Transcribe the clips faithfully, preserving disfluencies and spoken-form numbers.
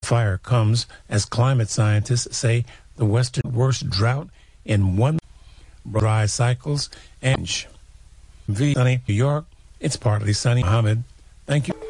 fire comes as climate scientists say the western worst drought in one dry cycles and V sunny New York. It's partly sunny. Mohammed, thank you.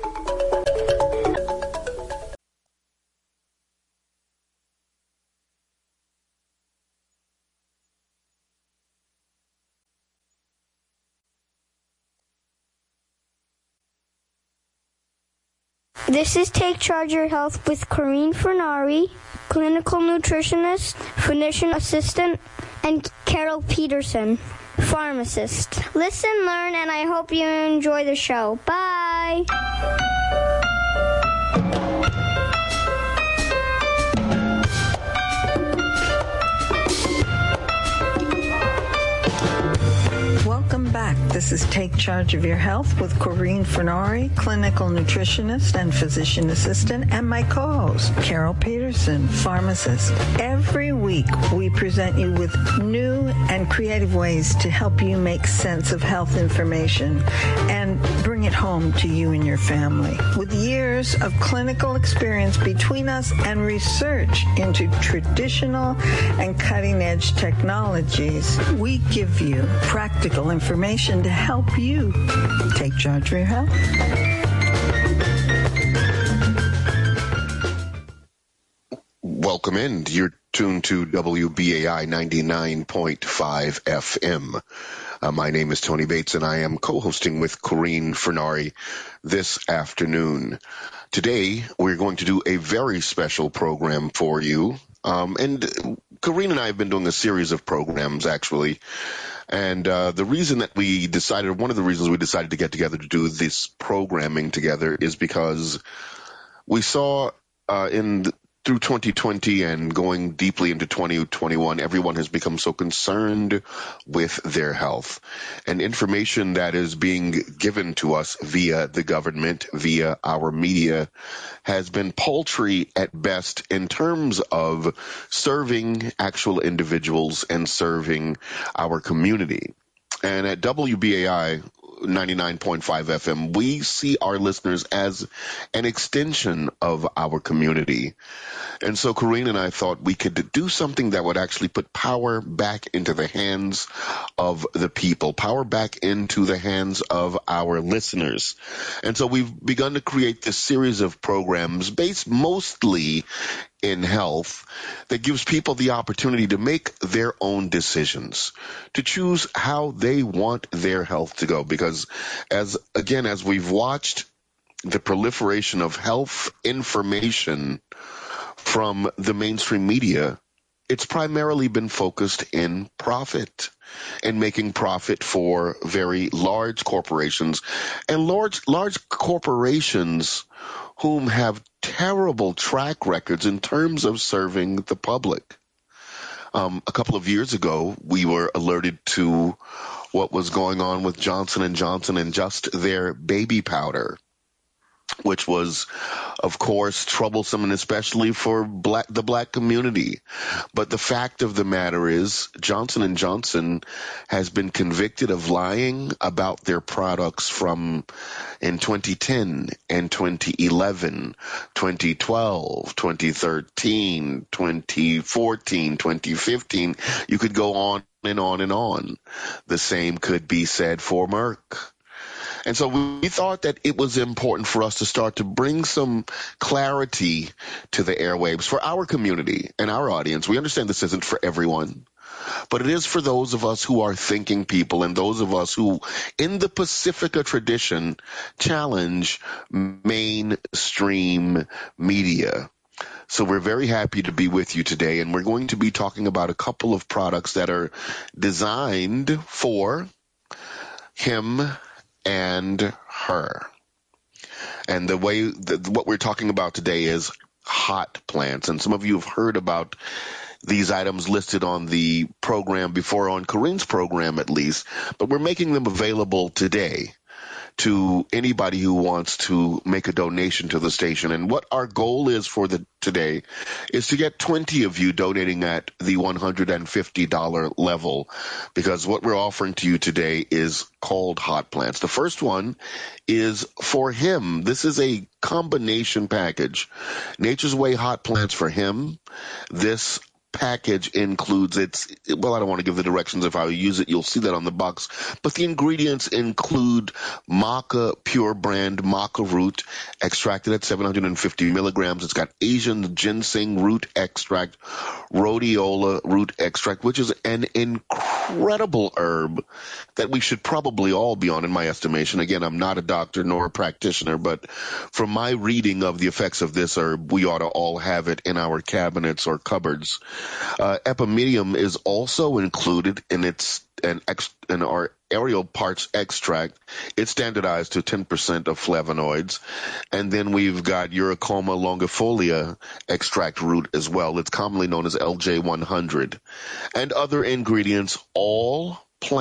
This is Take Charge of Your Health with Corrine Fernari, clinical nutritionist, physician assistant, and Carol Peterson, pharmacist. Listen, learn, and I hope you enjoy the show. Bye. Welcome back. This is Take Charge of Your Health with Corrine Fernari, clinical nutritionist and physician assistant, and my co-host, Carol Peterson, pharmacist. Every week, we present you with new and creative ways to help you make sense of health information and bring it home to you and your family. With years of clinical experience between us and research into traditional and cutting-edge technologies, we give you practical information to help you take charge of your health. Welcome in. You're tuned to W B A I ninety-nine point five F M. Uh, my name is Tony Bates, and I am co-hosting with Corrine Fernari this afternoon. Today, we're going to do a very special program for you. Um, and Corrine and I have been doing a series of programs, actually. And uh, the reason that we decided, one of the reasons we decided to get together to do this programming together is because we saw uh, in the, through twenty twenty and going deeply into twenty twenty-one, everyone has become so concerned with their health. And information that is being given to us via the government, via our media, has been paltry at best in terms of serving actual individuals and serving our community. And at W B A I ninety-nine point five F M, we see our listeners as an extension of our community. And so Corrine and I thought we could do something that would actually put power back into the hands of the people, power back into the hands of our listeners. And so we've begun to create this series of programs based mostly in health that gives people the opportunity to make their own decisions, to choose how they want their health to go. Because as, again, as we've watched the proliferation of health information from the mainstream media, it's primarily been focused in profit and making profit for very large corporations and large, large corporations whom have terrible track records in terms of serving the public. Um, a couple of years ago, we were alerted to what was going on with Johnson and Johnson and just their baby powder, which was, of course, troublesome, and especially for black, the black community. But the fact of the matter is Johnson and Johnson has been convicted of lying about their products from in twenty ten and twenty eleven, twenty twelve, twenty thirteen, twenty fourteen, twenty fifteen. You could go on and on and on. The same could be said for Merck. And so we thought that it was important for us to start to bring some clarity to the airwaves for our community and our audience. We understand this isn't for everyone, but it is for those of us who are thinking people and those of us who, in the Pacifica tradition, challenge mainstream media. So we're very happy to be with you today, and we're going to be talking about a couple of products that are designed for him and her. And the way that what we're talking about today is hot plants. And some of you have heard about these items listed on the program before, on Corrine's program at least, but we're making them available today to anybody who wants to make a donation to the station. And what our goal is for the today is to get twenty of you donating at the one hundred fifty dollars level, because what we're offering to you today is called Hot Plants. The first one is for him. This is a combination package. Nature's Way Hot Plants for him. This package includes its, well, I don't want to give the directions. If I use it, you'll see that on the box. But the ingredients include maca pure brand maca root extracted at seven hundred fifty milligrams. It's got Asian ginseng root extract, rhodiola root extract, which is an incredible herb that we should probably all be on, in my estimation. Again, I'm not a doctor nor a practitioner, but from my reading of the effects of this herb, we ought to all have it in our cabinets or cupboards. Uh, epimedium is also included in its an ex, in our aerial parts extract. It's standardized to ten percent of flavonoids. And then we've got Uricoma longifolia extract root as well. It's commonly known as L J one hundred. And other ingredients, all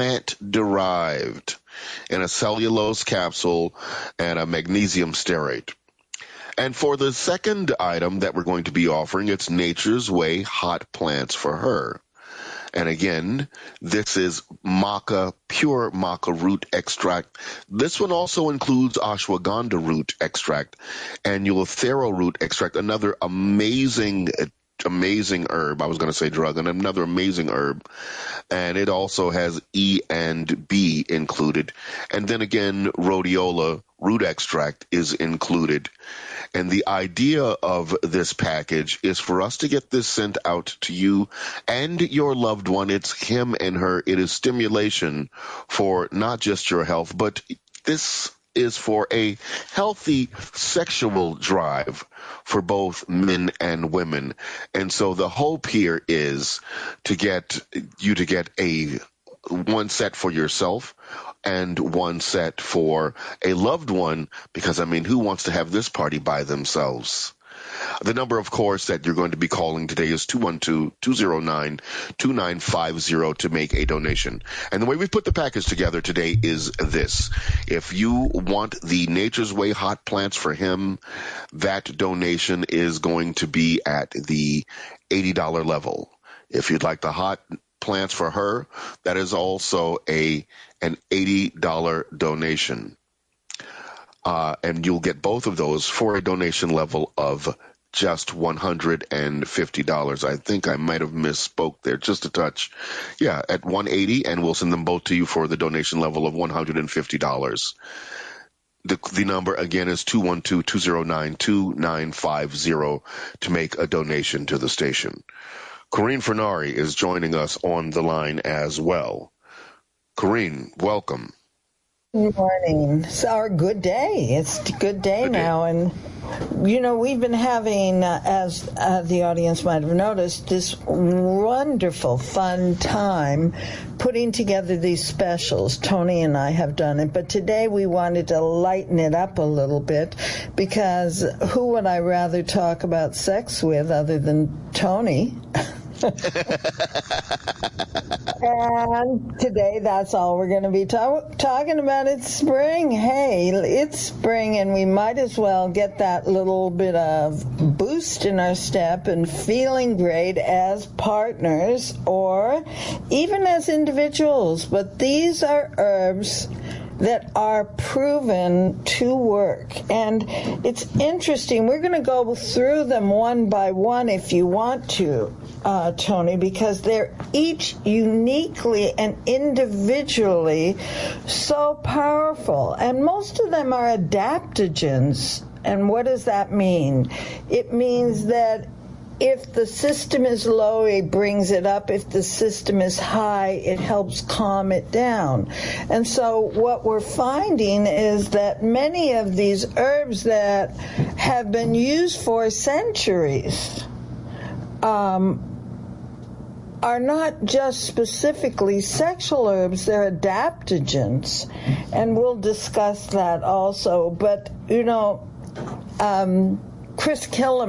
plant-derived, in a cellulose capsule and a magnesium stearate. And for the second item that we're going to be offering, it's Nature's Way Hot Plants for her. And again, this is maca, pure maca root extract. This one also includes ashwagandha root extract and eleuthero root extract, another amazing amazing herb. I was going to say drug, and another amazing herb. And it also has E and B included. And then again, rhodiola root extract is included. And the idea of this package is for us to get this sent out to you and your loved one. It's him and her. It is stimulation for not just your health, but this is for a healthy sexual drive for both men and women. And so the hope here is to get you to get a one set for yourself and one set for a loved one, because, I mean, who wants to have this party by themselves? The number, of course, that you're going to be calling today is two one two, two zero nine, two nine five zero to make a donation. And the way we've put the package together today is this. If you want the Nature's Way Hot Plants for him, that donation is going to be at the eighty dollars level. If you'd like the hot plants for her, that is also a an eighty dollars donation. Uh, and you'll get both of those for a donation level of just one hundred fifty dollars. I think I might have misspoke there just a touch. Yeah, at one hundred eighty dollars, and we'll send them both to you for the donation level of one hundred fifty dollars. The, the number, again, is two one two, two zero nine, two nine five zero to make a donation to the station. Corinne Furnari is joining us on the line as well. Corinne, welcome. Good morning. It's our good day. It's a good day good now. Day. And, you know, we've been having, uh, as uh, the audience might have noticed, this wonderful, fun time putting together these specials. Tony and I have done it. But today we wanted to lighten it up a little bit, because who would I rather talk about sex with other than Tony? And today, that's all we're going to be talk- talking about. It's spring. Hey, it's spring, and we might as well get that little bit of boost in our step and feeling great as partners or even as individuals. But these are herbs that are proven to work. And it's interesting. We're going to go through them one by one if you want to, uh, Tony, because they're each uniquely and individually so powerful. And most of them are adaptogens. And what does that mean? It means that if the system is low, it brings it up. If the system is high, it helps calm it down. And so what we're finding is that many of these herbs that have been used for centuries um, are not just specifically sexual herbs, they're adaptogens. And we'll discuss that also. But, you know, um, Chris Killam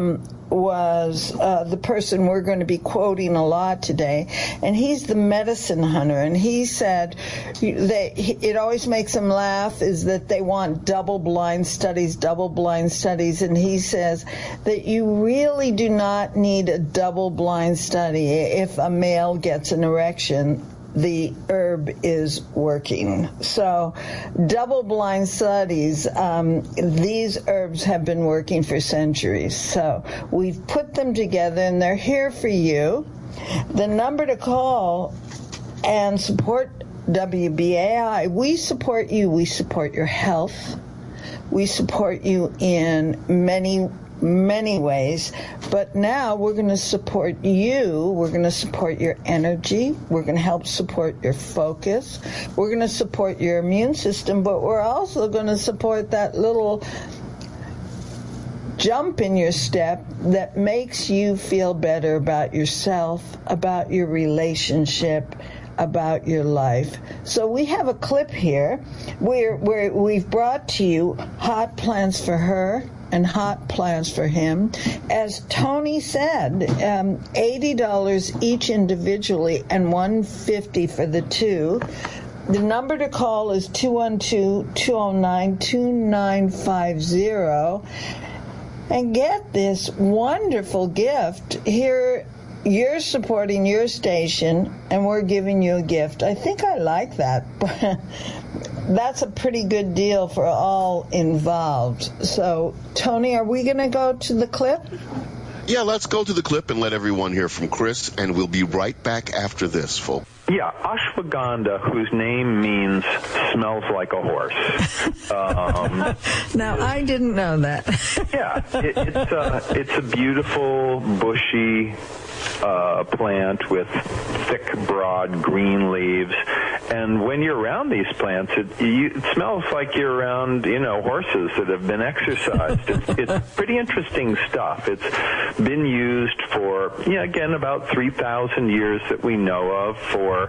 was uh, the person we're going to be quoting a lot today, and he's the medicine hunter, and he said that it always makes him laugh is that they want double-blind studies, double-blind studies, and he says that you really do not need a double-blind study. If a male gets an erection, the herb is working. So double-blind studies, um, these herbs have been working for centuries. So we've put them together, and they're here for you. The number to call and support W B A I, we support you. We support your health. We support you in many many ways, but now we're going to support you. We're going to support your energy. We're going to help support your focus. We're going to support your immune system, but we're also going to support that little jump in your step that makes you feel better about yourself, about your relationship, about your life. So we have a clip here where, where we've brought to you hot plants for her and hot plans for him. As Tony said, um, eighty dollars each individually and one hundred fifty dollars for the two. The number to call is two one two, two oh nine, two nine five zero. And get this wonderful gift. Here, you're supporting your station, and we're giving you a gift. I think I like that. That's a pretty good deal for all involved. So, Tony, are we going to go to the clip? Yeah, let's go to the clip and let everyone hear from Chris, and we'll be right back after this, folks. Yeah, ashwagandha, whose name means smells like a horse. Um, now, I didn't know that. yeah, it, it's, a, it's a beautiful, bushy uh, plant with thick, broad green leaves. And when you're around these plants, it, you, it smells like you're around, you know, horses that have been exercised. It's, it's pretty interesting stuff. It's been used for, you know, again, about three thousand years that we know of for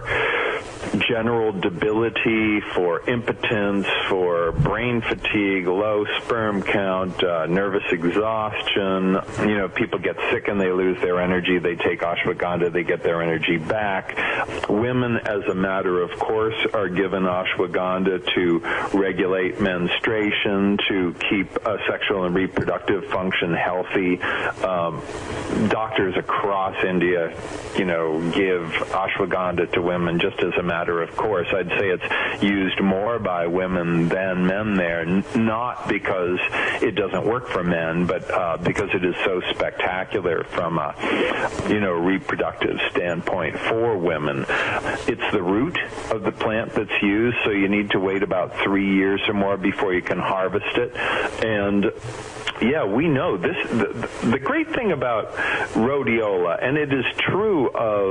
general debility, for impotence, for brain fatigue, low sperm count, uh, nervous exhaustion. You know, people get sick and they lose their energy. They take ashwagandha, they get their energy back. Women, as a matter of course, are given ashwagandha to regulate menstruation, to keep uh, sexual and reproductive function healthy. Um, doctors across India, you know, give ashwagandha to women just as a matter of course. I'd say it's used more by women than men there, n- not because it doesn't work for men, but uh, because it is so spectacular from a, you know, reproductive standpoint for women. It's the root of the plant that's used, so you need to wait about three years or more before you can harvest it. And yeah, we know this. The, the great thing about rhodiola, and it is true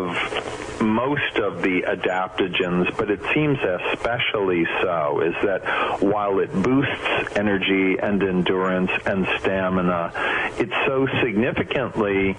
of most of the adaptogens, but it seems especially so, is that while it boosts energy and endurance and stamina, it so significantly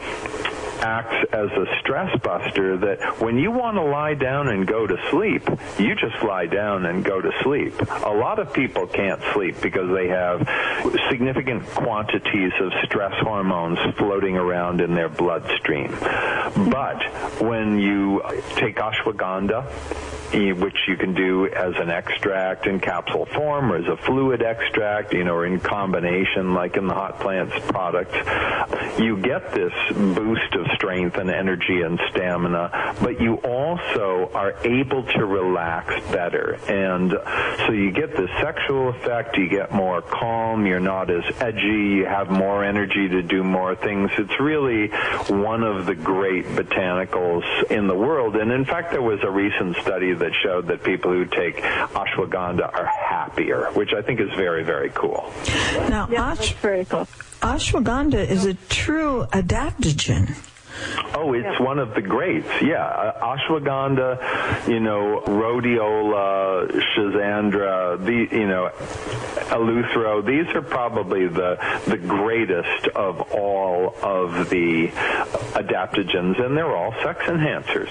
acts as a stress buster that when you want to lie down and go to sleep, you just lie down and go to sleep. A lot of people can't sleep because they have significant quantities of stress hormones floating around in their bloodstream. But when you take ashwagandha, which you can do as an extract in capsule form or as a fluid extract, you know, or in combination like in the Hot Plants product, you get this boost of strength and energy and stamina, but you also are able to relax better. And so you get this sexual effect, you get more calm, you're not as edgy, you have more energy to do more things. It's really one of the great botanicals in the world. And in fact, there was a recent study that showed that people who take ashwagandha are happier, which I think is very, very cool. Now, yeah, ash- that's very cool. ashwagandha is a true adaptogen. Oh, it's yeah. one of the greats. Yeah, uh, ashwagandha, you know, rhodiola, schizandra, the, you know, eleuthero. These are probably the the greatest of all of the adaptogens, and they're all sex enhancers.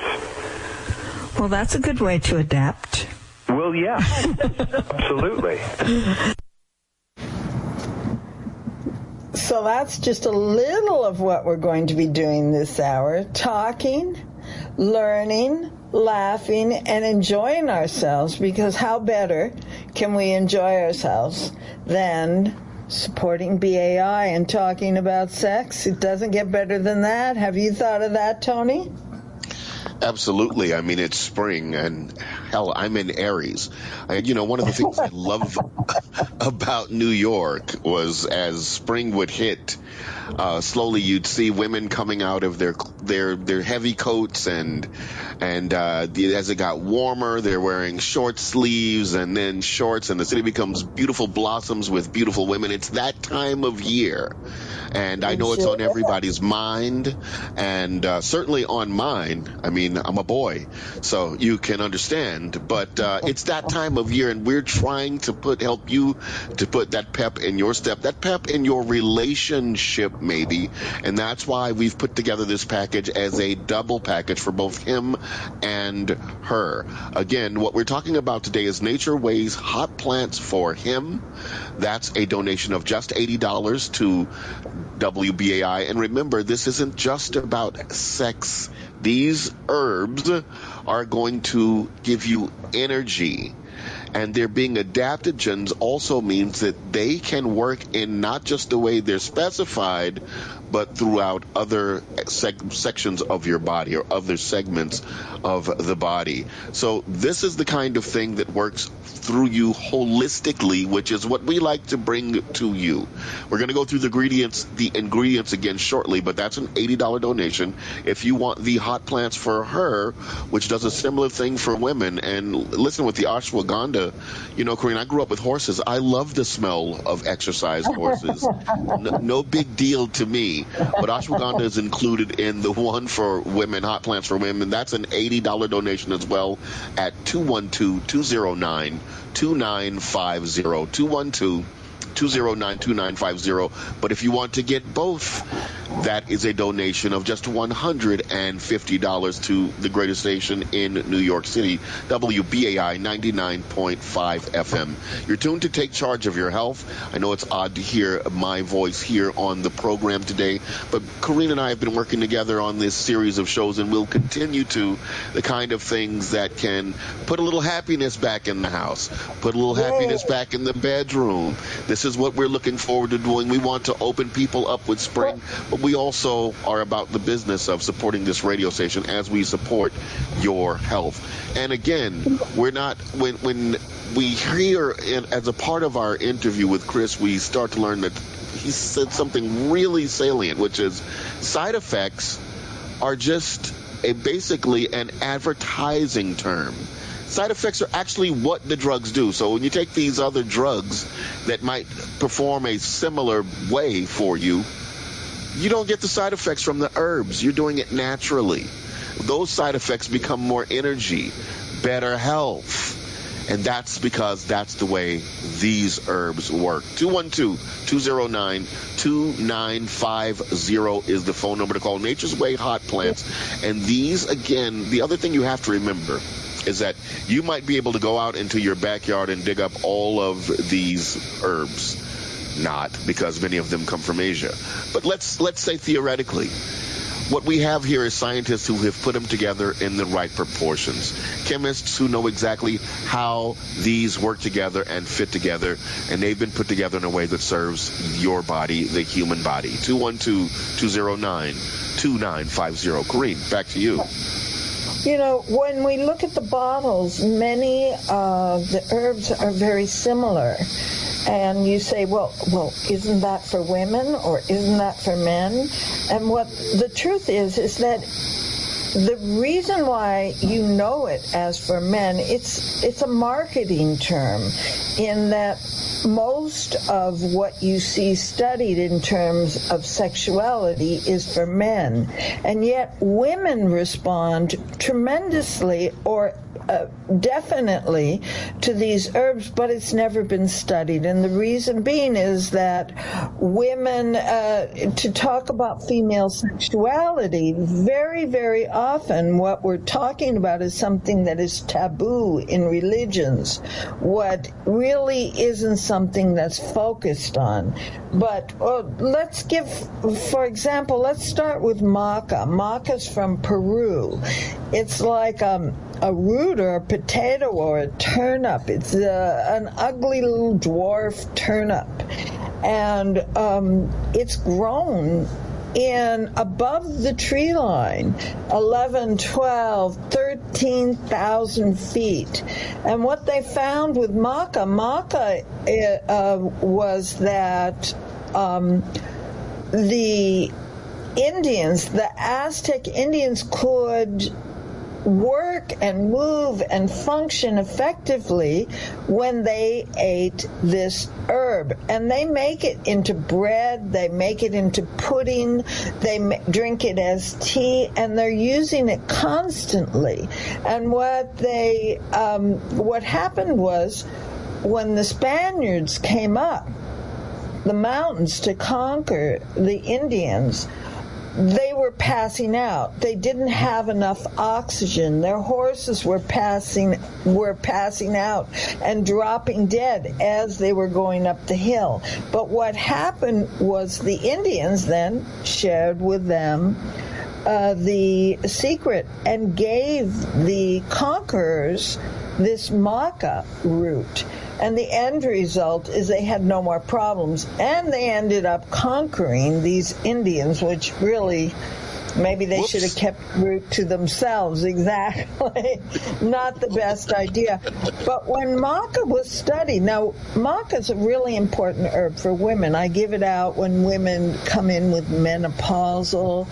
Well, that's a good way to adapt. Well, yeah, absolutely. So Well, that's just a little of what we're going to be doing this hour. Talking, learning, laughing, and enjoying ourselves, because how better can we enjoy ourselves than supporting B A I and talking about sex? It doesn't get better than that. Have you thought of that, Tony? Absolutely. I mean, it's spring, and hell, I'm in Aries. I, you know, one of the things I love about New York was as spring would hit, uh, slowly you'd see women coming out of their their their heavy coats, and and uh, the, as it got warmer, they're wearing short sleeves and then shorts, and the city becomes beautiful blossoms with beautiful women. It's that time of year, and I know it's on everybody's mind, and uh, certainly on mine. I mean, I'm a boy, so you can understand, but uh, it's that time of year, and we're trying to put help you to put that pep in your step, that pep in your relationship, maybe, and that's why we've put together this package as a double package for both him and her. Again, what we're talking about today is Nature Ways Hot Plants for Him. That's a donation of just eighty dollars to W B A I, and remember, this isn't just about sex. These herbs are going to give you energy, and their being adaptogens also means that they can work in not just the way they're specified, but throughout other seg- sections of your body or other segments of the body. So this is the kind of thing that works through you holistically, which is what we like to bring to you. We're going to go through the ingredients, the ingredients again shortly, but that's an eighty dollars donation. If you want the hot plants for her, which does a similar thing for women, and listen, with the ashwagandha, you know, Corinne, I grew up with horses. I love the smell of exercise horses. no, no big deal to me. But ashwagandha is included in the one for women, hot plants for women. That's an eighty dollars donation as well at two one two, two zero nine, two nine five zero. two one two, two zero nine, two nine five zero. But if you want to get both, that is a donation of just one hundred fifty dollars to the greatest station in New York City, W B A I ninety-nine point five F M. You're tuned to Take Charge of Your Health. I know it's odd to hear my voice here on the program today, but Corinne and I have been working together on this series of shows, and we'll continue to, the kind of things that can put a little happiness back in the house, put a little Yay. happiness back in the bedroom. This is what we're looking forward to doing. We want to open people up with spring, but we also are about the business of supporting this radio station as we support your health. And again, we're not, when when we hear, in, as a part of our interview with Chris, we start to learn that he said something really salient, which is side effects are just a basically an advertising term. Side effects are actually what the drugs do. So when you take these other drugs that might perform a similar way for you, you don't get the side effects from the herbs. You're doing it naturally. Those side effects become more energy, better health. And that's because that's the way these herbs work. two one two, two zero nine, two nine five zero is the phone number to call. Nature's Way Hot Plants. And these, again, the other thing you have to remember is that you might be able to go out into your backyard and dig up all of these herbs. Not, because many of them come from Asia. But let's let's say theoretically, what we have here is scientists who have put them together in the right proportions. Chemists who know exactly how these work together and fit together, and they've been put together in a way that serves your body, the human body. two one two, two zero nine, two nine five zero. Corinne, back to you. You know, when we look at the bottles, many of the herbs are very similar. And you say, well, well, isn't that for women or isn't that for men? And what the truth is, is that the reason why you know it as for men, it's it's a marketing term in that most of what you see studied in terms of sexuality is for men. And yet women respond tremendously or uh, definitely to these herbs, but it's never been studied. And the reason being is that women, uh, to talk about female sexuality, very, very often what we're talking about is something that is taboo in religions. What really isn't something that's focused on. But uh, let's give, for example, let's start with maca. Maca's from Peru. It's like um, a root or a potato or a turnip. It's uh, an ugly little dwarf turnip. And um, it's grown in above the tree line, eleven, twelve, thirteen thousand feet. And what they found with maca, maca uh, was that um, the Indians, the Aztec Indians, could work and move and function effectively when they ate this herb. And they make it into bread, they make it into pudding, they ma- drink it as tea, and they're using it constantly. And what they, um, what happened was, when the Spaniards came up the mountains to conquer the Indians, they were passing out. They didn't have enough oxygen. Their horses were passing were passing out and dropping dead as they were going up the hill. But what happened was the Indians then shared with them uh, the secret and gave the conquerors this maca root. And the end result is they had no more problems. And they ended up conquering these Indians, which really, maybe they Whoops. should have kept root to themselves. Exactly. Not the best idea. But when maca was studied, now maca is a really important herb for women. I give it out when women come in with menopausal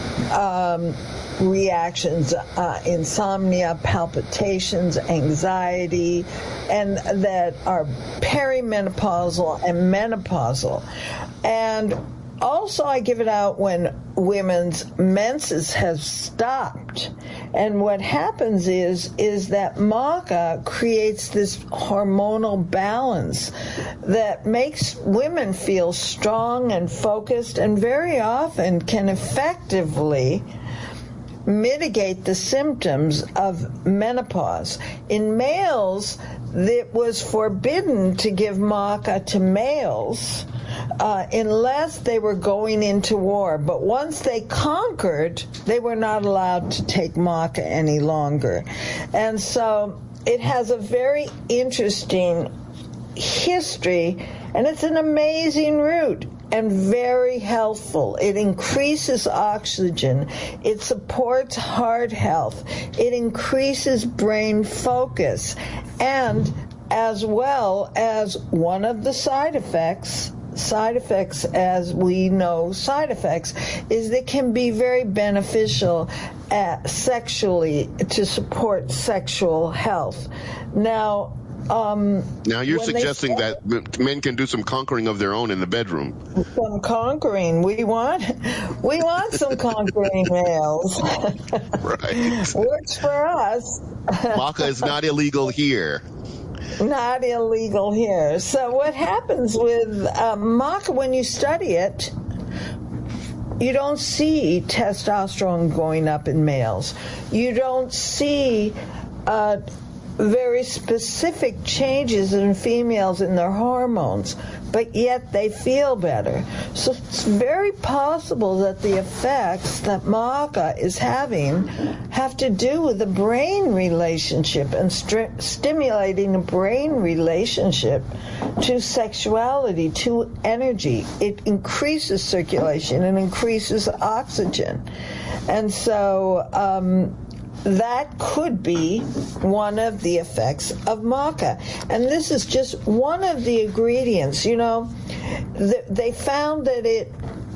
um, reactions, uh, insomnia, palpitations, anxiety, and that are perimenopausal and menopausal. And also I give it out when women's menses have stopped. And what happens is, is that maca creates this hormonal balance that makes women feel strong and focused, and very often can effectively mitigate the symptoms of menopause. In males, it was forbidden to give maca to males uh, unless they were going into war. But once they conquered, they were not allowed to take maca any longer. And so it has a very interesting history, and it's an amazing root and very healthful. It increases oxygen. It supports heart health. It increases brain focus. And as well as one of the side effects, side effects as we know side effects, is that can be very beneficial uh, sexually to support sexual health. Now, Um, now you're suggesting that men can do some conquering of their own in the bedroom. Some conquering. We want, we want some conquering males. Right. Works for us. Maca is not illegal here. Not illegal here. So what happens with uh, maca, when you study it, you don't see testosterone going up in males. You don't see uh, very specific changes in females in their hormones, but yet they feel better. So it's very possible that the effects that maca is having have to do with the brain relationship and st- stimulating the brain relationship to sexuality, to energy. It increases circulation and increases oxygen. And so um, that could be one of the effects of maca. And this is just one of the ingredients. You know, th- they found that it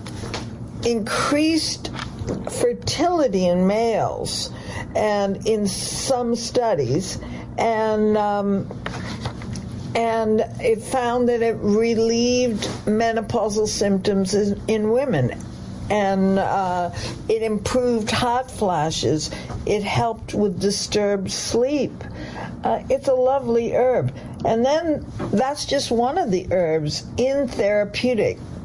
increased fertility in males, and in some studies, and um, and it found that it relieved menopausal symptoms in, in women. And uh, it improved hot flashes. It helped with disturbed sleep. Uh, it's a lovely herb. And then that's just one of the herbs in therapeutic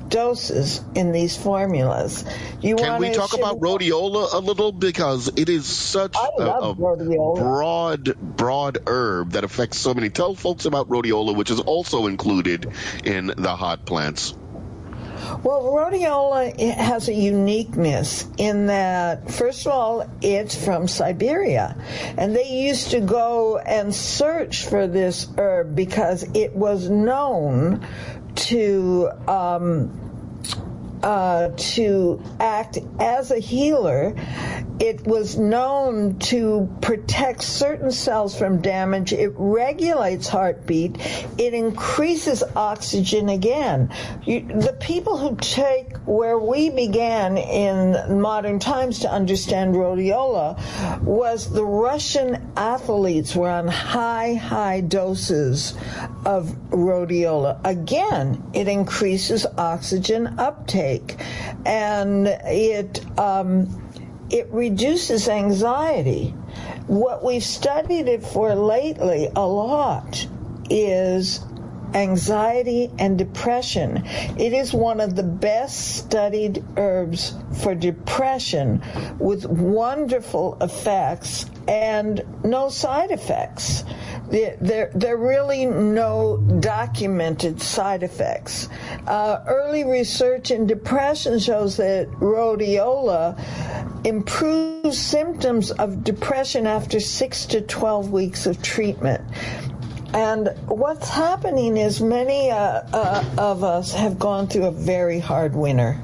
doses in these formulas. You Can we talk about rhodiola a little, because it is such a, a broad, broad herb that affects so many. Tell folks about rhodiola, which is also included in the hot plants. Well, rhodiola has a uniqueness in that, first of all, it's from Siberia. And they used to go and search for this herb because it was known to um, uh, to act as a healer. It was known to protect certain cells from damage. It regulates heartbeat. It increases oxygen again. You, the people who take where we began in modern times to understand rhodiola was the Russian athletes were on high, high doses of rhodiola. Again, it increases oxygen uptake, and it um, it reduces anxiety. What we've studied it for lately a lot is anxiety and depression. It is one of the best studied herbs for depression, with wonderful effects and no side effects. There, there, there are really no documented side effects. Uh, early research in depression shows that rhodiola improves symptoms of depression after six to twelve weeks of treatment. And what's happening is many uh, uh, of us have gone through a very hard winter.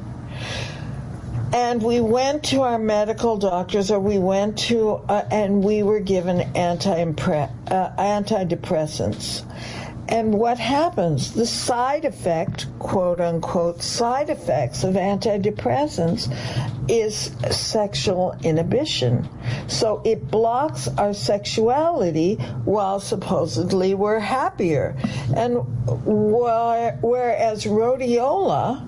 And we went to our medical doctors, or we went to, uh, and we were given anti-impre- uh, antidepressants. And what happens? The side effect, quote unquote, side effects of antidepressants is sexual inhibition. So it blocks our sexuality while supposedly we're happier. And wh- whereas rhodiola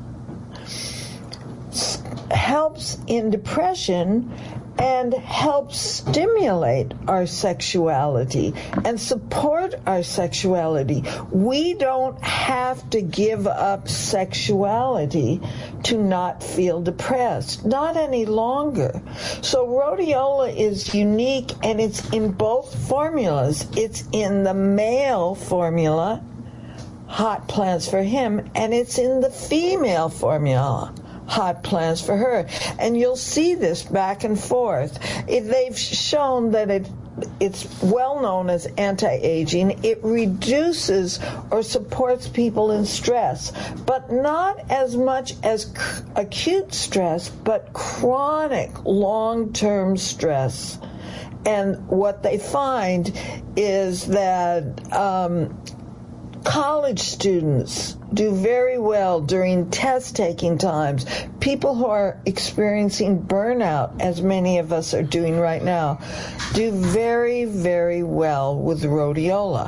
helps in depression and helps stimulate our sexuality and support our sexuality. We don't have to give up sexuality to not feel depressed, not any longer. So rhodiola is unique, and it's in both formulas. It's in the male formula, Hot Plants for him, and it's in the female formula, Hot Plants for her. And you'll see this back and forth. If they've shown that it it's well known as anti-aging. It reduces or supports people in stress, but not as much as c- acute stress, but chronic long-term stress. And what they find is that um, college students do very well during test-taking times. People who are experiencing burnout, as many of us are doing right now, do very, very well with rhodiola.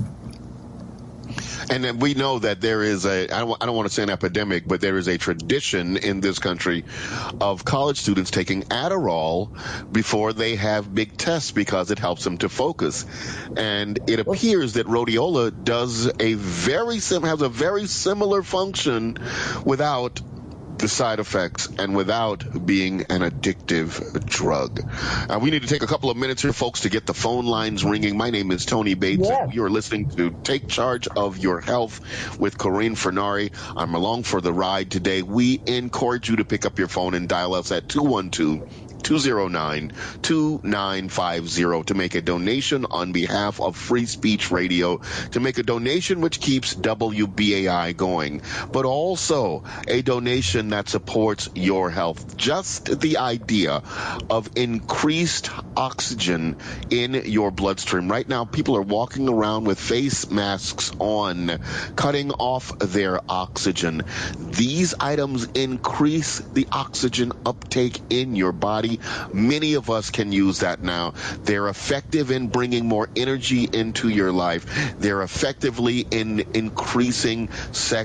And then we know that there is a, I don't, I don't want to say an epidemic, but there is a tradition in this country of college students taking Adderall before they have big tests because it helps them to focus. And it appears that rhodiola does a very sim, has a very similar function without the side effects and without being an addictive drug. Uh, we need to take a couple of minutes here, folks, to get the phone lines ringing. My name is Tony Bates, yeah. and you're listening to Take Charge of Your Health with Corinne Fernari. I'm along for the ride today. We encourage you to pick up your phone and dial us at two one two, two oh nine, two nine five zero to make a donation on behalf of Free Speech Radio, to make a donation which keeps W B A I going, but also a donation that supports your health. Just the idea of increased oxygen in your bloodstream. Right now, people are walking around with face masks on, cutting off their oxygen. These items increase the oxygen uptake in your body. Many of us can use that now. They're effective in bringing more energy into your life. They're effectively in increasing sex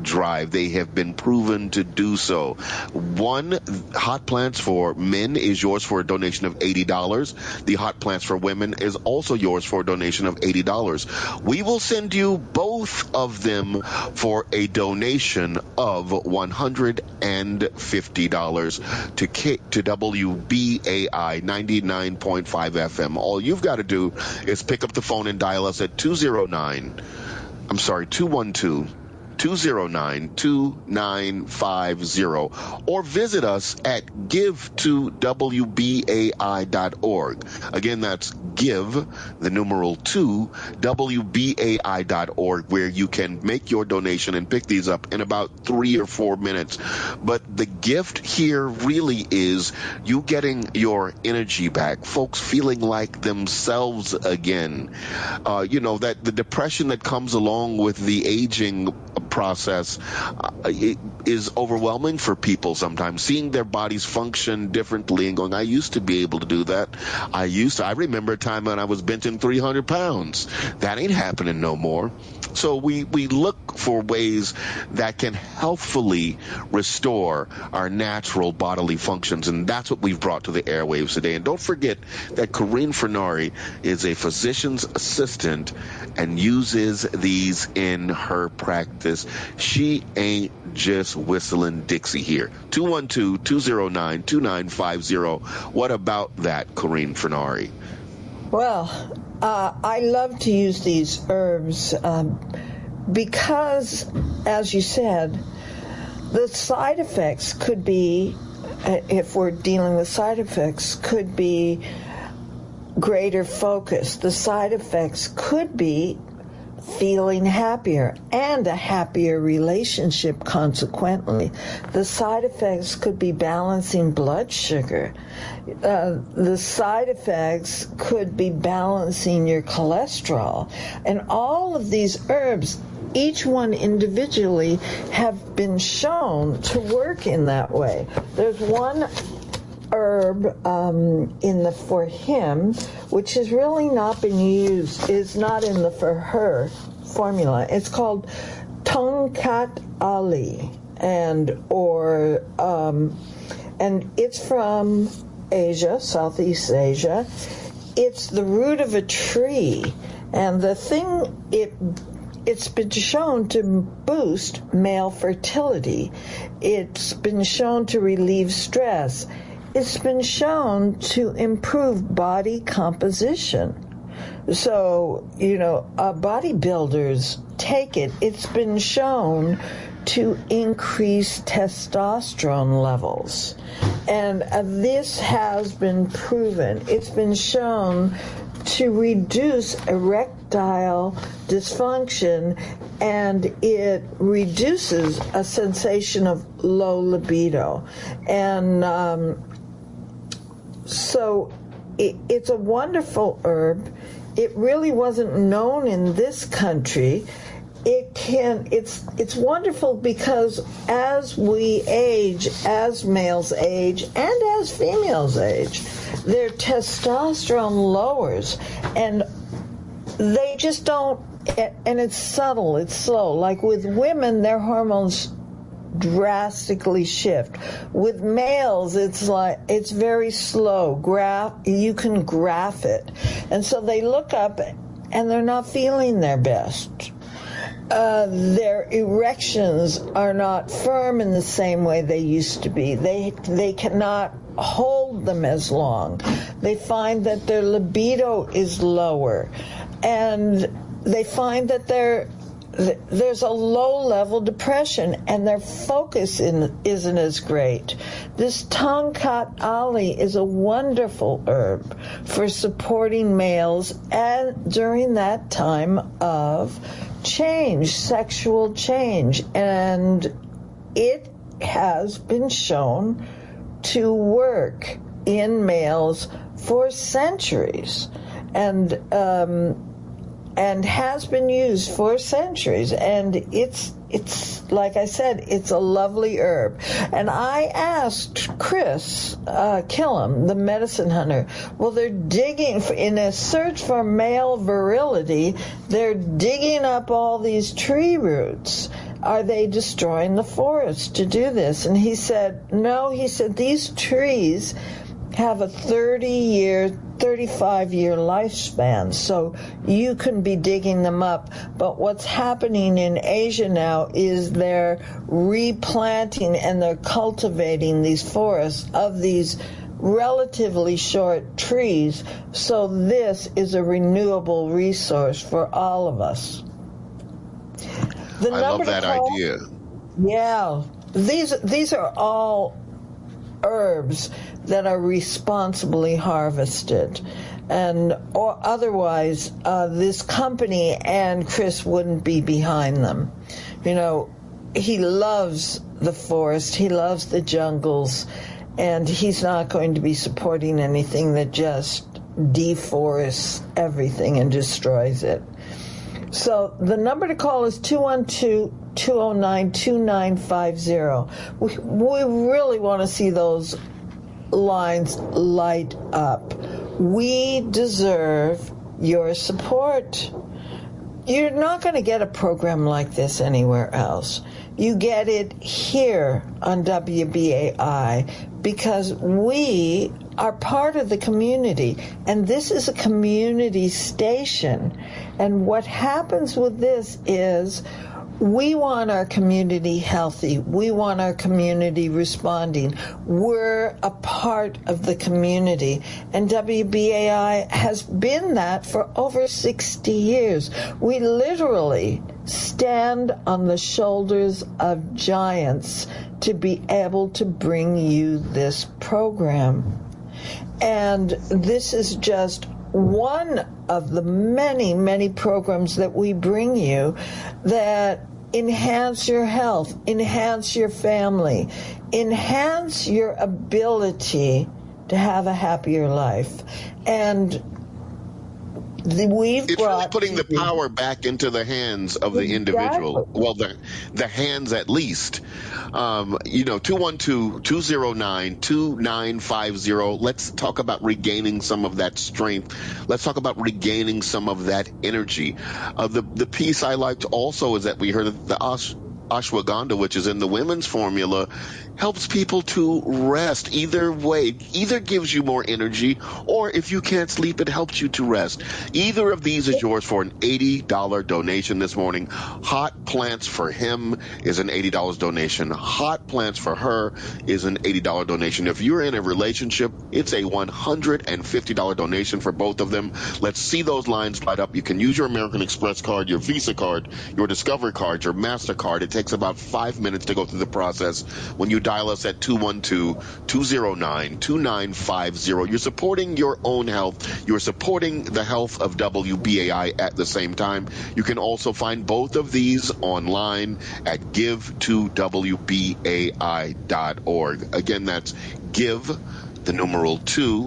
drive. They have been proven to do so. One Hot Plants for men is yours for a donation of eighty dollars. The Hot Plants for women is also yours for a donation of eighty dollars. We will send you both of them for a donation of one hundred fifty dollars to K- to W B A I ninety-nine point five F M. All you've got to do is pick up the phone and dial us at two oh nine, I'm sorry, two one two, two oh nine, two nine five oh, or visit us at give to W B A I dot org. Again, that's give, the numeral two, W B A I dot org, where you can make your donation and pick these up in about three or four minutes. But the gift here really is you getting your energy back, folks feeling like themselves again. Uh, you know, that the depression that comes along with the aging process uh, it is overwhelming for people sometimes, seeing their bodies function differently and going, I used to be able to do that. I used to. I remember a time when I was benching three hundred pounds. That ain't happening no more. So we, we look for ways that can healthfully restore our natural bodily functions, and that's what we've brought to the airwaves today. And don't forget that Corinne Furnari is a physician's assistant and uses these in her practice. She ain't just whistling Dixie here. two one two, two oh nine, two nine five oh. What about that, Corinne Furnari? Well, uh, I love to use these herbs um, because, as you said, the side effects could be, if we're dealing with side effects, could be greater focus. The side effects could be feeling happier and a happier relationship consequently. The side effects could be balancing blood sugar. Uh, the side effects could be balancing your cholesterol. And all of these herbs, each one individually, have been shown to work in that way. There's one herb um, in the for him, which has really not been used, is not in the for her formula. It's called Tongkat Ali, and or um, and it's from Asia, Southeast Asia. It's the root of a tree, and the thing it. It's been shown to boost male fertility. It's been shown to relieve stress. It's been shown to improve body composition. So, you know, uh, bodybuilders take it. It's been shown to increase testosterone levels. And uh, this has been proven. It's been shown to reduce erectile dysfunction, and it reduces a sensation of low libido. And um, so it, it's a wonderful herb. It really wasn't known in this country. It can, it's, it's wonderful because as we age, as males age, and as females age, their testosterone lowers, and they just don't, and it's subtle, it's slow. Like with women, their hormones drastically shift. With males, it's like, it's very slow. Graph, you can graph it. And so they look up and they're not feeling their best. Uh, their erections are not firm in the same way they used to be. They they cannot hold them as long. They find that their libido is lower, and they find that they're, there's a low-level depression, and their focus in, isn't as great. This Tongkat Ali is a wonderful herb for supporting males and during that time of change, sexual change, and it has been shown to work in males for centuries, and um, and has been used for centuries. And it's it's like I said, it's a lovely herb. And I asked Chris uh, Killam, the medicine hunter, well, they're digging for, in a search for male virility. They're digging up all these tree roots. are they destroying the forest to do this? And he said, no, he said, these trees have a thirty-year, thirty-five-year lifespan, so you can be digging them up. But what's happening in Asia now is they're replanting and they're cultivating these forests of these relatively short trees, so this is a renewable resource for all of us. The I love that call, idea. Yeah. These these are all herbs that are responsibly harvested. And or otherwise, uh, this company and Chris wouldn't be behind them. You know, he loves the forest. He loves the jungles. And he's not going to be supporting anything that just deforests everything and destroys it. So the number to call is two one two, two oh nine, two nine five zero. We, we really want to see those lines light up. We deserve your support. You're not going to get a program like this anywhere else. You get it here on W B A I because we are part of the community, and this is a community station. And what happens with this is we want our community healthy. We want our community responding. We're a part of the community. And W B A I has been that for over sixty years. We literally stand on the shoulders of giants to be able to bring you this program. And this is just one of the many, many programs that we bring you that enhance your health, enhance your family, enhance your ability to have a happier life. And the, we've it's brought really putting the power back into the hands of the exactly. individual. Well, the the hands at least. Um, you know, two one two, two oh nine, two nine five zero. Let's talk about regaining some of that strength. Let's talk about regaining some of that energy. Uh, the the piece I liked also is that we heard that the Ash, ashwagandha, which is in the women's formula, helps people to rest. Either way, either gives you more energy, or if you can't sleep, it helps you to rest. Either of these is yours for an eighty dollars donation this morning. Hot Plants for Him is an eighty dollars donation. Hot Plants for Her is an eighty dollars donation. If you're in a relationship, it's a one hundred fifty dollars donation for both of them. Let's see those lines light up. You can use your American Express card, your Visa card, your Discover card, your MasterCard. It takes about five minutes to go through the process. When you dial us at two one two, two oh nine, two nine five zero. You're supporting your own health. You're supporting the health of W B A I at the same time. You can also find both of these online at give to W B A I dot org. Again, that's give, the numeral two,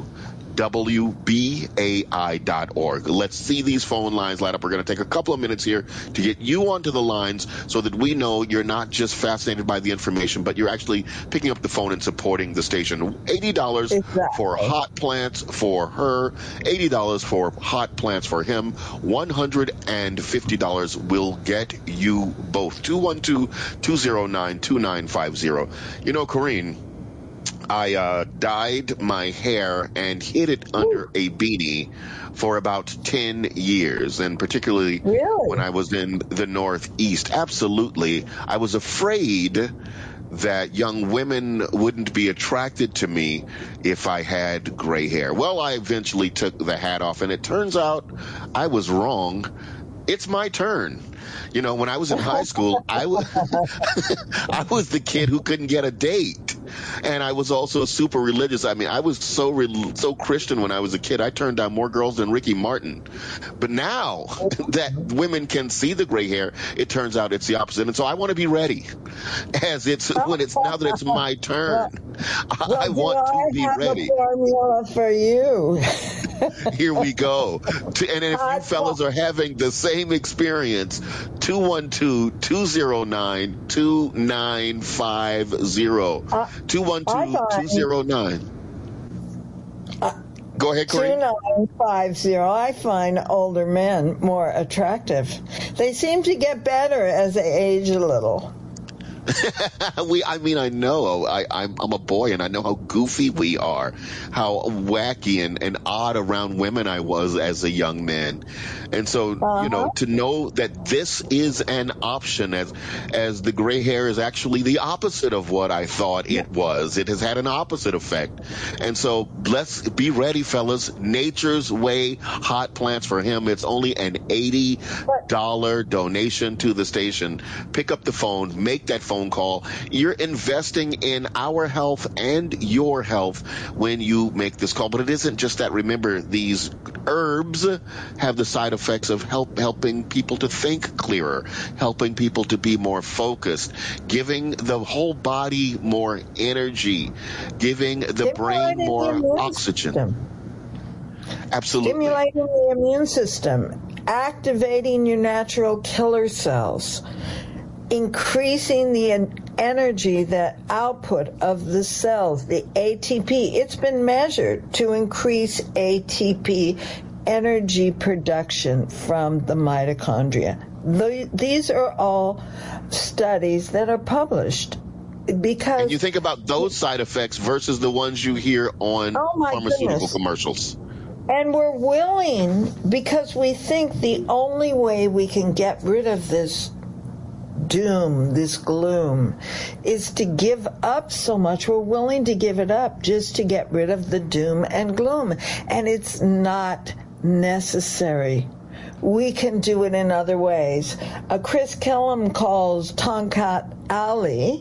W B A I dot org. Let's see these phone lines light up. We're going to take a couple of minutes here to get you onto the lines so that we know you're not just fascinated by the information, but you're actually picking up the phone and supporting the station. eighty dollars exactly. for Hot Plants for Her, eighty dollars for Hot Plants for Him, one hundred fifty dollars will get you both. two one two, two oh nine, two nine five zero. You know, Corrine, I uh, dyed my hair and hid it under a beanie for about ten years, and particularly really? when I was in the Northeast. Absolutely. I was afraid that young women wouldn't be attracted to me if I had gray hair. Well, I eventually took the hat off, and it turns out I was wrong. It's my turn. You know, when I was in high school, I was, I was the kid who couldn't get a date. And I was also super religious. I mean, I was so re- so Christian when I was a kid. I turned down more girls than Ricky Martin. But now that women can see the gray hair, it turns out it's the opposite. And so I want to be ready. As it's when it's now that it's my turn, well, I want to be I ready. have a formula for you. Here we go. And if you fellas are having the same experience, two one two, two oh nine, two nine five zero. two one two, two oh nine. Go ahead, Corey. two nine five zero. I find older men more attractive. They seem to get better as they age a little. we, I mean, I know I, I'm, I'm a boy, and I know how goofy we are, how wacky and, and odd around women I was as a young man. And so, uh-huh. you know, to know that this is an option, as as the gray hair is actually the opposite of what I thought it was. It has had an opposite effect. And so let's be ready, fellas. Nature's Way hot plants for him. It's only an eighty dollars donation to the station. Pick up the phone, make that phone call. You're investing in our health and your health when you make this call. But it isn't just that. Remember, these herbs have the side effects of help helping people to think clearer, helping people to be more focused, giving the whole body more energy, giving the brain more oxygen. System. Absolutely. Stimulating the immune system, activating your natural killer cells, increasing the energy, the output of the cells, the A T P. It's been measured to increase A T P, energy production from the mitochondria. The, these are all studies that are published. Because and you think about those side effects versus the ones you hear on oh my pharmaceutical goodness. commercials. And we're willing, because we think the only way we can get rid of this doom, this gloom, is to give up so much. We're willing to give it up just to get rid of the doom and gloom. And it's not necessary. We can do it in other ways. Uh, Chris Kellum calls Tongkat Ali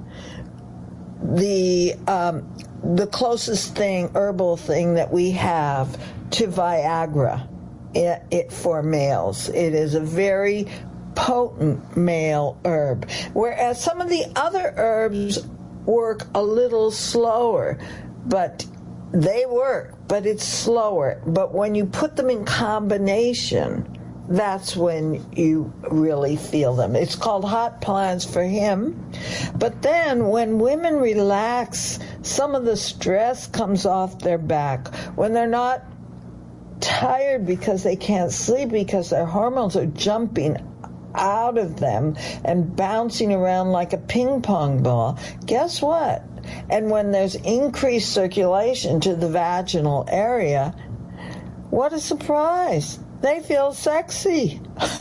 the um, the closest thing, herbal thing that we have to Viagra it, it for males. It is a very potent male herb, whereas some of the other herbs work a little slower, but they work, but it's slower. But when you put them in combination, that's when you really feel them. It's called hot plants for him. But then when women relax, some of the stress comes off their back. When they're not tired because they can't sleep because their hormones are jumping out of them and bouncing around like a ping pong ball, guess what? And when there's increased circulation to the vaginal area, what a surprise. They feel sexy.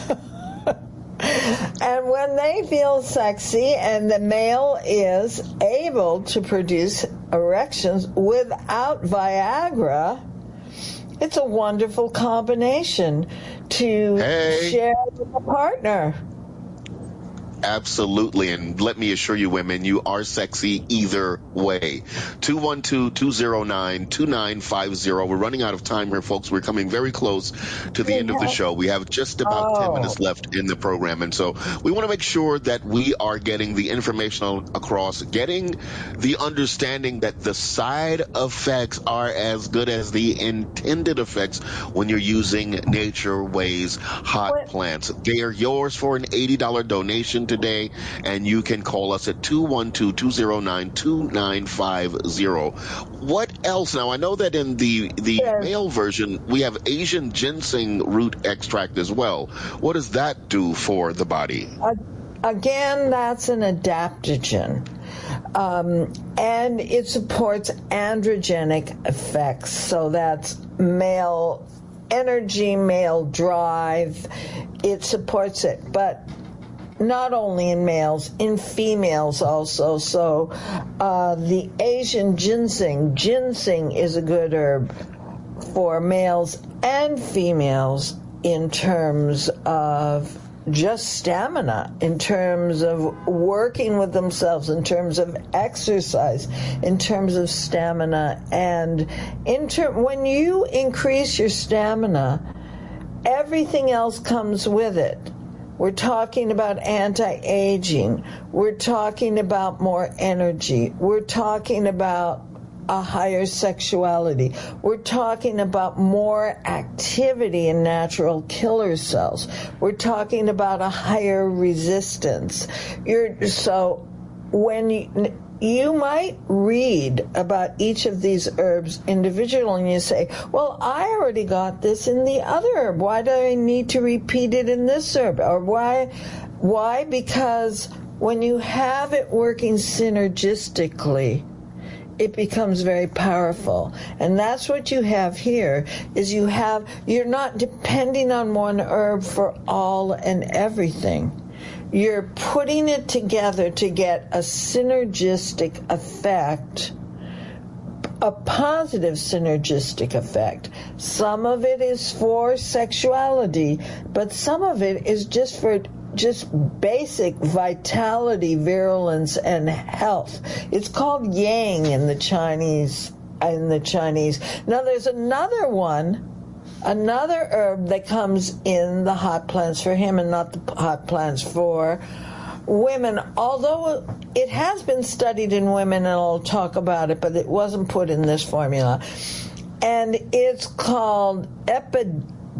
And when they feel sexy and the male is able to produce erections without Viagra, it's a wonderful combination to hey. share with a partner. Absolutely. And let me assure you, women, you are sexy either way. two one two, two zero nine, two nine five zero. We're running out of time here, folks. We're coming very close to the end of the show. We have just about oh. ten minutes left in the program. And so we want to make sure that we are getting the information across, getting the understanding that the side effects are as good as the intended effects when you're using Nature Way's hot what? plants. They are yours for an eighty dollars donation today, and you can call us at two one two, two zero nine, two nine five zero. What else? Now, I know that in the, the yes. male version, we have Asian ginseng root extract as well. What does that do for the body? Uh, again, that's an adaptogen. Um, and it supports androgenic effects. So that's male energy, male drive. It supports it. But not only in males, in females also. So uh, the Asian ginseng, ginseng is a good herb for males and females in terms of just stamina, in terms of working with themselves, in terms of exercise, in terms of stamina. And in ter- when you increase your stamina, everything else comes with it. We're talking about anti-aging. We're talking about more energy. We're talking about a higher sexuality. We're talking about more activity in natural killer cells. We're talking about a higher resistance. You're, so when you, you might read about each of these herbs individually, and you say, well, I already got this in the other herb. Why do I need to repeat it in this herb? Or why? Why? Because when you have it working synergistically, it becomes very powerful. And that's what you have here, is you have, you're not depending on one herb for all and everything. You're putting it together to get a synergistic effect, a positive synergistic effect. Some of it is for sexuality, but some of it is just for just basic vitality, virulence, and health. It's called yang in the Chinese. In the Chinese. Now, there's another one. Another herb that comes in the hot plants for him and not the hot plants for women, although it has been studied in women, and I'll talk about it, but it wasn't put in this formula. And it's called epi,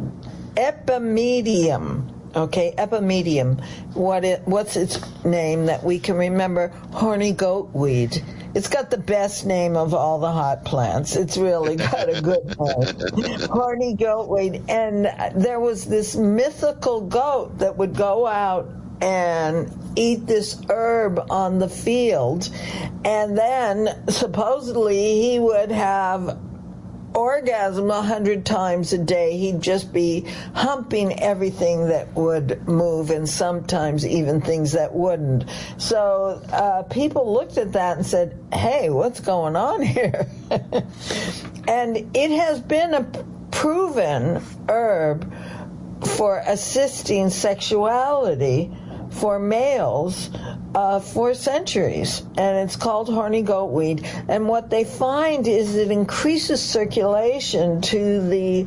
epimedium. Okay, epimedium. What it, what's its name that we can remember? Horny goatweed. It's got the best name of all the hot plants. It's really got a good name. Horny goatweed. And there was this mythical goat that would go out and eat this herb on the field. And then supposedly he would have orgasm a hundred times a day. He'd just be humping everything that would move, and sometimes even things that wouldn't. So uh, people looked at that and said, hey, what's going on here? And it has been a proven herb for assisting sexuality for males uh, for centuries, and it's called horny goatweed. And what they find is it increases circulation to the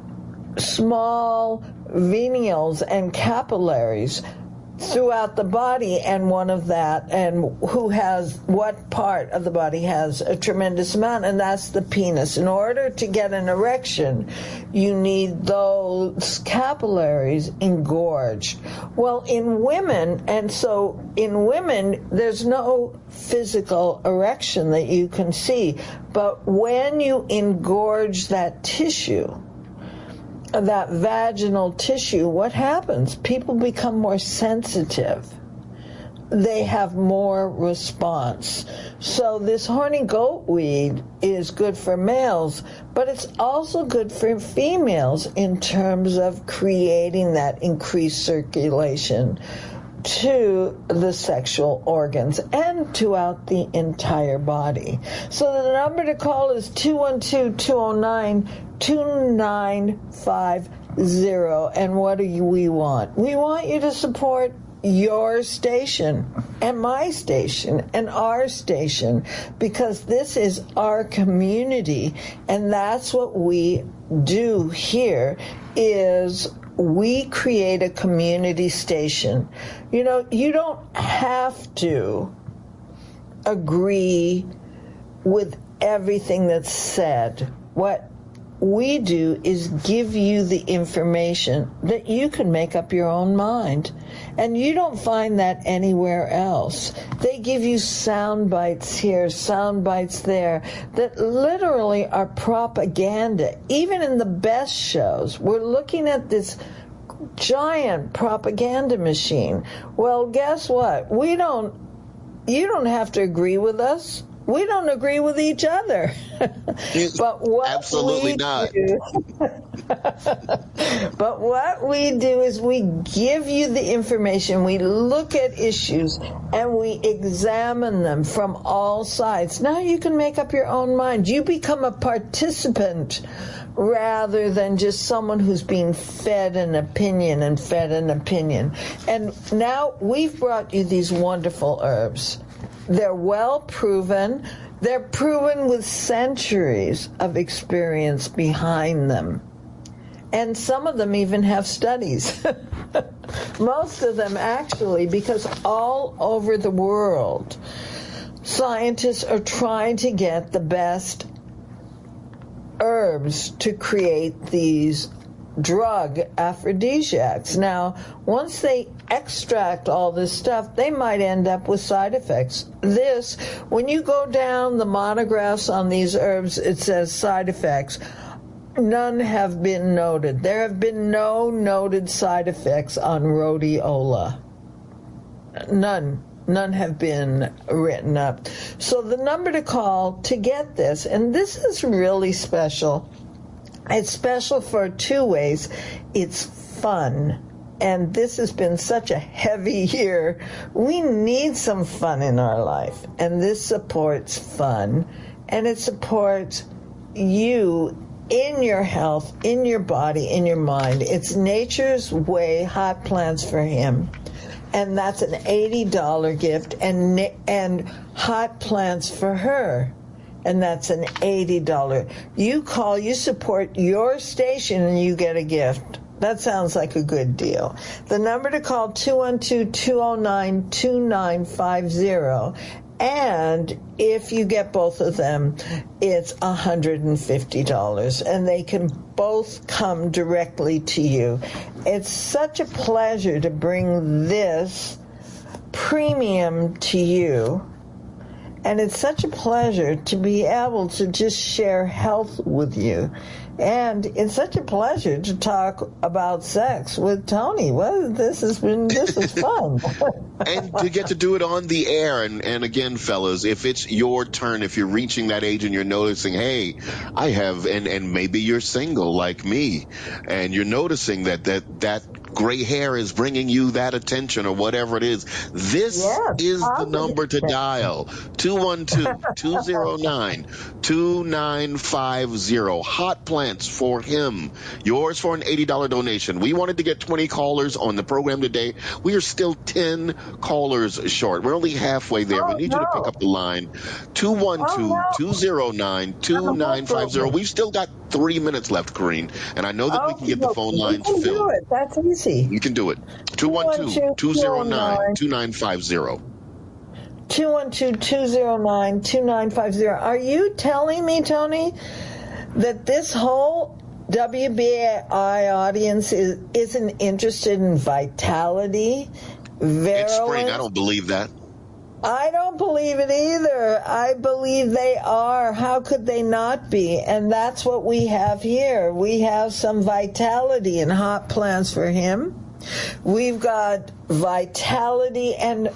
small venules and capillaries throughout the body, and one of that, and who has what part of the body has a tremendous amount, and that's the penis. In order to get an erection, you need those capillaries engorged. Well, in women, and so in women, there's no physical erection that you can see, but when you engorge that tissue, that vaginal tissue, what happens? People become more sensitive. They have more response. So this horny goatweed is good for males, but it's also good for females in terms of creating that increased circulation to the sexual organs and throughout the entire body. So the number to call is two one two, two oh nine, two nine five zero. And what do you, we want? We want you to support your station and my station and our station, because this is our community, and that's what we do here is we create a community station. You know, you don't have to agree with everything that's said. What we do is give you the information that you can make up your own mind. And you don't find that anywhere else. They give you sound bites here, sound bites there, that literally are propaganda. Even in the best shows, we're looking at this giant propaganda machine. Well, guess what? We don't, you don't have to agree with us. We don't agree with each other. But what Absolutely we not. Do, but what we do is we give you the information, we look at issues, and we examine them from all sides. Now you can make up your own mind. You become a participant rather than just someone who's being fed an opinion and fed an opinion. And now we've brought you these wonderful herbs. They're well proven. They're proven with centuries of experience behind them. And some of them even have studies. Most of them actually, because all over the world, scientists are trying to get the best herbs to create these drug aphrodisiacs. Now, once they extract all this stuff, they might end up with side effects. This, when you go down the monographs on these herbs, it says side effects. None have been noted. There have been no noted side effects on rhodiola. None. None have been written up. So the number to call to get this, and this is really special. It's special for two ways. It's fun. And this has been such a heavy year. We need some fun in our life. And this supports fun. And it supports you in your health, in your body, in your mind. It's Nature's Way Hot Plants for Him. And that's an eighty dollars gift. And, and Hot Plants for Her. And that's an eighty dollars. You call, you support your station, and you get a gift. That sounds like a good deal. The number to call, two one two, two oh nine, two nine five oh. And if you get both of them, it's one hundred fifty dollars. And they can both come directly to you. It's such a pleasure to bring this premium to you. And it's such a pleasure to be able to just share health with you. And it's such a pleasure to talk about sex with Tony. Well, this has been, this is fun. And to get to do it on the air. And, and again, fellas, if it's your turn, if you're reaching that age and you're noticing, hey, I have, and, and maybe you're single like me, and you're noticing that, that, that gray hair is bringing you that attention or whatever it is, this yes, is the number to dial. two one two, two oh nine, two nine five oh. Hot Plants for Him. Yours for an eighty dollars donation. We wanted to get twenty callers on the program today. We are still ten callers short. We're only halfway there. Oh, we need no. you to pick up the line. two one two, two oh nine, two nine five oh. We've still got three minutes left, Corrine, and I know that oh, we can get the phone lines filled. filled. Do it. That's easy. You can do it. two one two, two oh nine, two nine five oh. two one two, two oh nine, two nine five oh. Are you telling me, Tony, that this whole W B A I audience is, isn't interested in vitality, virulence? It's spring. I don't believe that. I don't believe it either. I believe they are. How could they not be? And that's what we have here. We have some vitality in Hot Plants for Him. We've got vitality and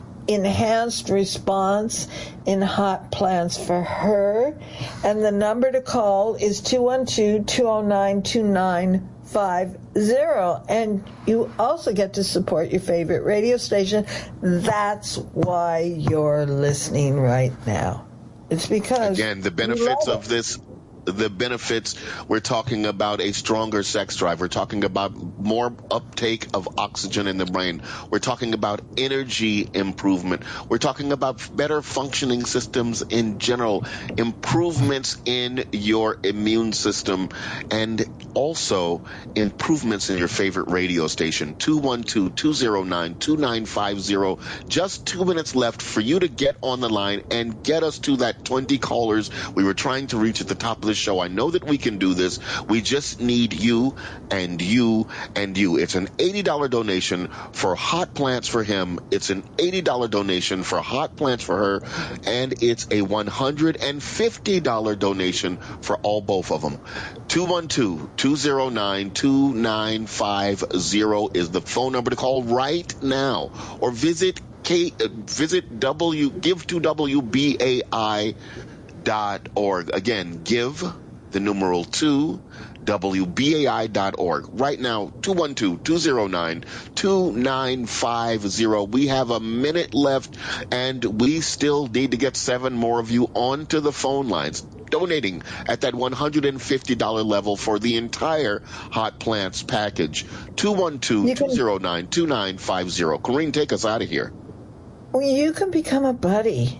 enhanced response in Hot Plants for Her. And the number to call is two one two, two oh nine, two nine five oh. And you also get to support your favorite radio station. That's why you're listening right now. It's because... Again, the benefits of this... The benefits, we're talking about a stronger sex drive. We're talking about more uptake of oxygen in the brain. We're talking about energy improvement. We're talking about better functioning systems in general, improvements in your immune system, and also improvements in your favorite radio station. two one two, two oh nine, two nine five oh. Just two minutes left for you to get on the line and get us to that twenty callers we were trying to reach at the top of the show. I know that we can do this. We just need you and you and you. It's an eighty dollars donation for Hot Plants for Him. It's an eighty dollars donation for Hot Plants for Her. And it's a one hundred fifty dollars donation for all both of them. two one two, two oh nine, two nine five oh is the phone number to call right now. Or visit K, uh, visit W, give to W B A I dot org. Again, give the numeral two, W B A I dot org. Right now, two one two, two oh nine, two nine five oh. We have a minute left, and we still need to get seven more of you onto the phone lines, donating at that one hundred fifty dollars level for the entire Hot Plants package. two one two, two oh nine, two nine five oh. Corrine, take us out of here. Well, you can become a buddy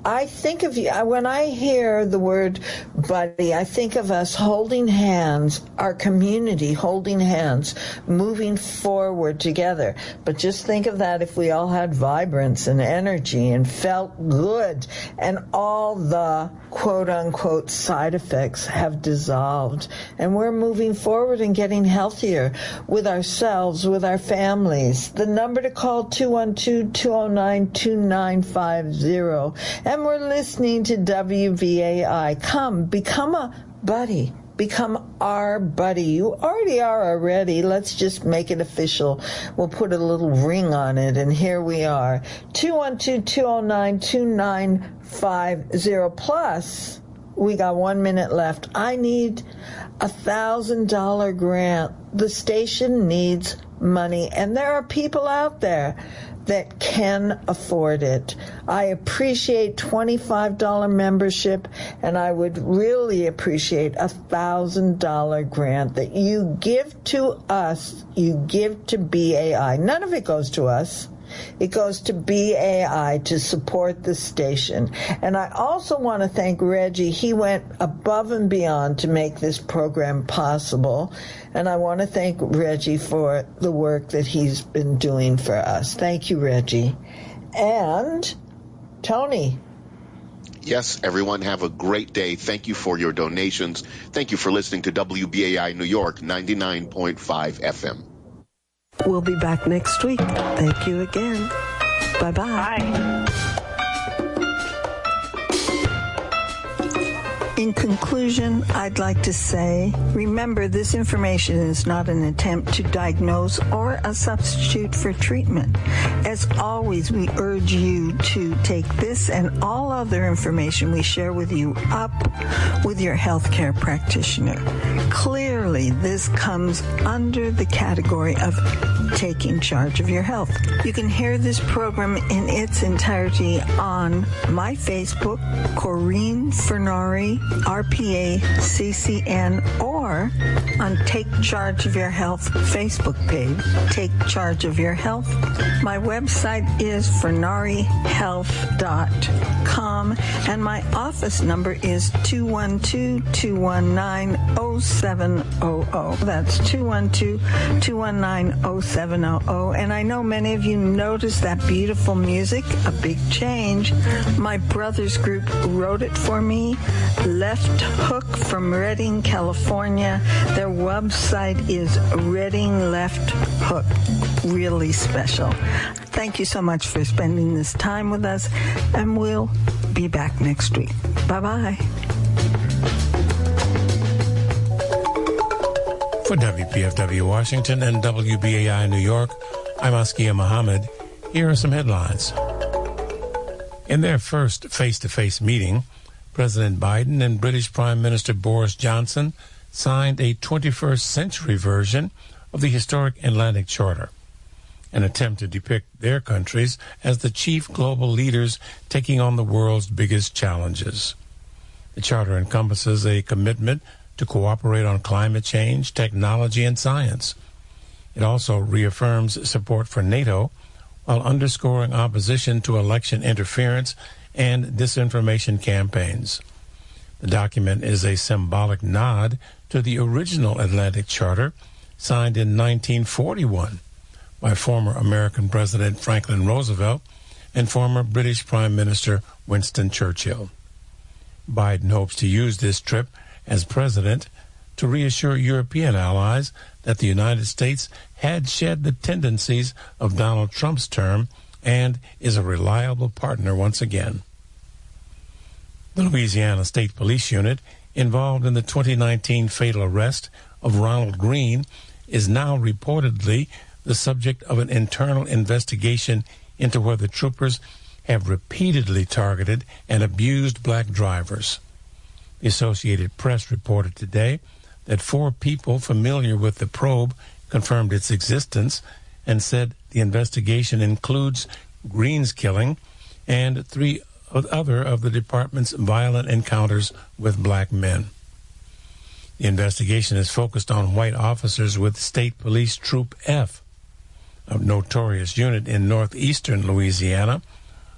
I think of you, when I hear the word buddy, I think of us holding hands, our community holding hands, moving forward together. But just think of that if we all had vibrance and energy and felt good, and all the quote-unquote side effects have dissolved. And we're moving forward and getting healthier with ourselves, with our families. The number to call, two one two, two oh nine, two nine five zero. And we're listening to W B A I. Come, become a buddy. Become our buddy. You already are already. Let's just make it official. We'll put a little ring on it, and here we are. two one two, two oh nine, two nine five zero. Plus, we got one minute left. I need a thousand dollar grant. The station needs money, and there are people out there that can afford it. I appreciate twenty-five dollars membership, and I would really appreciate a one thousand dollars grant that you give to us, you give to B A I. None of it goes to us. It goes to B A I to support the station. And I also want to thank Reggie. He went above and beyond to make this program possible. And I want to thank Reggie for the work that he's been doing for us. Thank you, Reggie. And Tony. Yes, everyone have a great day. Thank you for your donations. Thank you for listening to W B A I New York ninety-nine point five F M. We'll be back next week. Thank you again. Bye-bye. Bye. In conclusion, I'd like to say, remember, this information is not an attempt to diagnose or a substitute for treatment. As always, we urge you to take this and all other information we share with you up with your healthcare practitioner. Clearly, this comes under the category of taking charge of your health. You can hear this program in its entirety on my Facebook, Corinne Fernari, R P A C C N, or on Take Charge of Your Health Facebook page, Take Charge of Your Health. My website is fernari health dot com, and my office number is two one two, two one nine, oh seven oh oh. That's two one two, two one nine, oh seven oh oh. And I know many of you noticed that beautiful music, A Big Change. My brother's group wrote it for me. Left Hook from Redding, California. Their website is Redding Left Hook. Really special. Thank you so much for spending this time with us, and we'll be back next week. Bye-bye. For W P F W Washington and W B A I New York, I'm Askia Muhammad. Here are some headlines. In their first face-to-face meeting, President Biden and British Prime Minister Boris Johnson signed a twenty-first century version of the historic Atlantic Charter, an attempt to depict their countries as the chief global leaders taking on the world's biggest challenges. The Charter encompasses a commitment to cooperate on climate change, technology, and science. It also reaffirms support for NATO while underscoring opposition to election interference and disinformation campaigns. The document is a symbolic nod to the original Atlantic Charter, signed in nineteen forty-one by former American President Franklin Roosevelt and former British Prime Minister Winston Churchill. Biden hopes to use this trip as president to reassure European allies that the United States had shed the tendencies of Donald Trump's term and is a reliable partner once again. The Louisiana State Police Unit, involved in the twenty nineteen fatal arrest of Ronald Green, is now reportedly the subject of an internal investigation into whether troopers have repeatedly targeted and abused black drivers. The Associated Press reported today that four people familiar with the probe confirmed its existence and said the investigation includes Green's killing and three other of the department's violent encounters with black men. The investigation is focused on white officers with State Police Troop F, a notorious unit in northeastern Louisiana,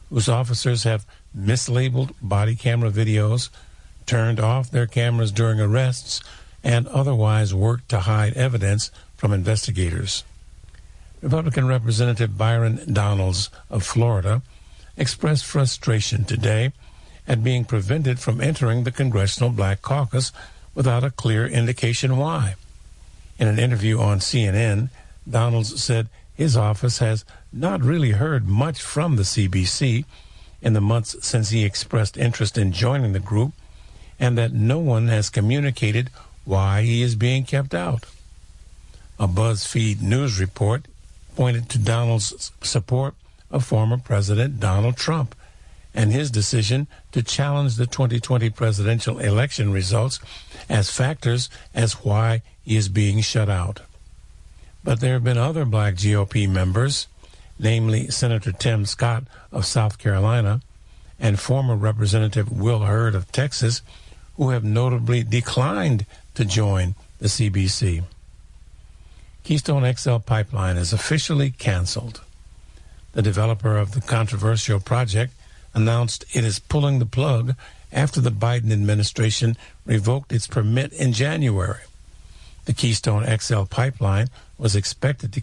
whose officers have mislabeled body camera videos, turned off their cameras during arrests, and otherwise worked to hide evidence from investigators. Republican Representative Byron Donalds of Florida expressed frustration today at being prevented from entering the Congressional Black Caucus without a clear indication why. In an interview on C N N, Donalds said his office has not really heard much from the C B C in the months since he expressed interest in joining the group, and that no one has communicated why he is being kept out. A BuzzFeed News report pointed to Donald's support of former President Donald Trump and his decision to challenge the twenty twenty presidential election results as factors as why he is being shut out. But there have been other black G O P members, namely Senator Tim Scott of South Carolina and former Representative Will Hurd of Texas, who have notably declined to join the C B C. Keystone X L pipeline is officially canceled. The developer of the controversial project announced it is pulling the plug after the Biden administration revoked its permit in January. The Keystone X L pipeline was expected to